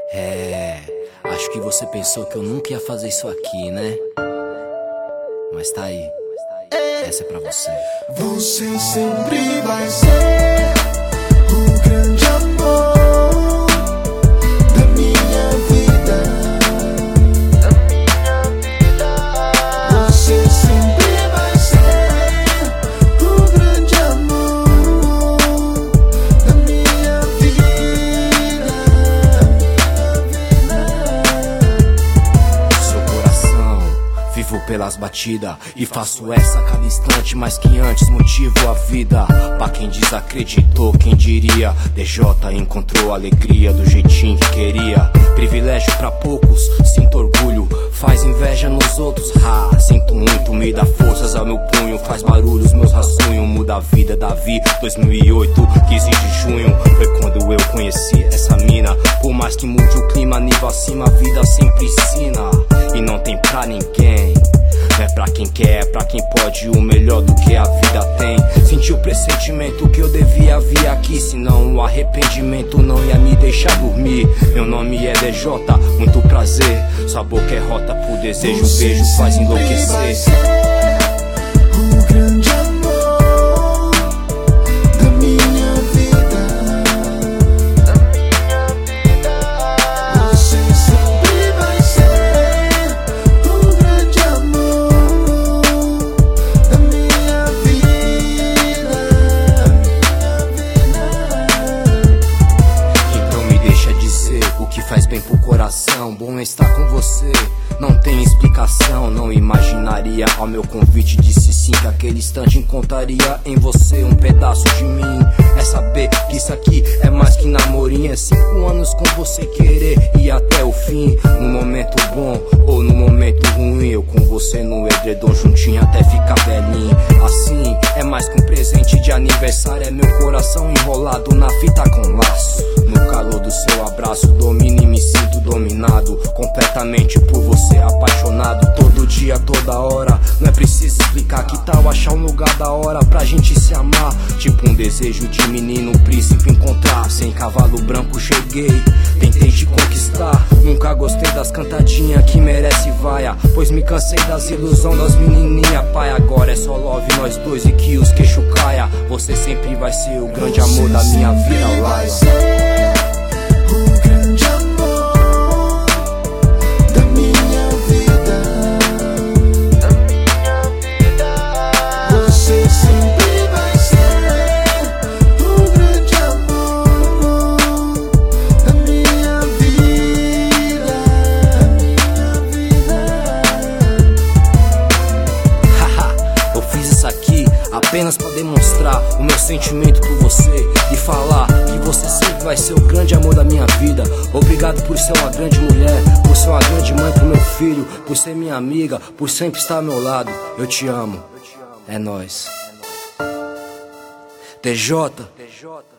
Acho que você pensou que eu nunca ia fazer isso aqui, né? Mas tá aí, essa é pra você. Você sempre vai ser o grande amor da minha vida. Você sempre vai ser o grande amor da minha vida. Seu coração, vivo pelas batidas e faço essa a cada instante, mais que antes motivo a vida. Pra quem desacreditou, quem diria? DJ encontrou a alegria do jeitinho que queria. Privilégio pra poucos, sinto orgulho, faz inveja nos outros. Sinto muito, me dá forças ao meu punho, faz barulhos, meus rascunhos, muda a vida. Davi, 2008, 15 de junho, foi quando eu conheci essa mina. Por mais que mude o clima, nível acima, a vida sempre ensina. E não tem pra ninguém. É pra quem quer, é pra quem pode o melhor do que a vida tem. Senti o pressentimento que eu devia vir aqui, senão o arrependimento não ia me deixar dormir. Meu nome é DJ, muito prazer. Sua boca é rota pro desejo, beijo faz enlouquecer. O grande amor da minha vida. Você sempre vai ser o grande amor da minha vida. Então me deixa dizer o que faz bem pro coração. Bom estar com você, não tem explicação. Não imaginaria ao meu convite, disse sim, que aquele instante encontraria em você um pedaço de mim. É saber que isso aqui é mais que namorinho, é 5 anos com você querer ir até o fim. No momento bom ou no momento ruim, eu com você no edredom juntinho até ficar velhinho. Assim é mais que um presente de aniversário, é meu coração enrolado na fita com laço. No calor do seu abraço domino e me sinto dominado completamente por você, apaixonado todo dia, toda hora. Não é preciso explicar, que tal achar um lugar da hora pra gente se amar? Tipo um desejo de menino, príncipe encontrar. Sem cavalo branco cheguei, tentei te conquistar. Nunca gostei das cantadinhas que merece vaia, pois me cansei das ilusões das menininha. Pai, agora é só love nós dois e que os queixo caia. Você sempre vai ser o grande amor da minha vida, Laila. O grande amor da minha vida. Você sempre vai ser o grande amor da minha vida. Haha, eu fiz isso aqui apenas pra demonstrar o meu sentimento por você e falar que você sempre vai ser o grande amor da minha vida. Obrigado por ser uma grande mulher, por ser uma grande mãe pro meu filho, por ser minha amiga, por sempre estar ao meu lado. Eu te amo, é nóis. DJ.